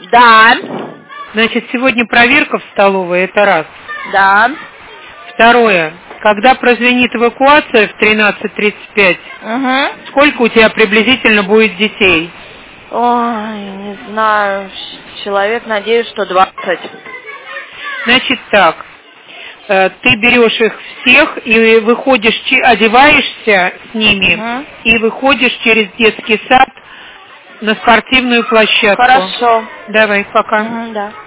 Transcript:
Да. Значит, сегодня проверка в столовой, это раз. Да. Второе. Когда прозвенит эвакуация в 13:35, сколько у тебя приблизительно будет детей? Ой, не знаю, человек, надеюсь, что 20. Значит так, ты берешь их всех и выходишь, одеваешься с ними и выходишь через детский сад на спортивную площадку. Хорошо. Давай, пока. Да.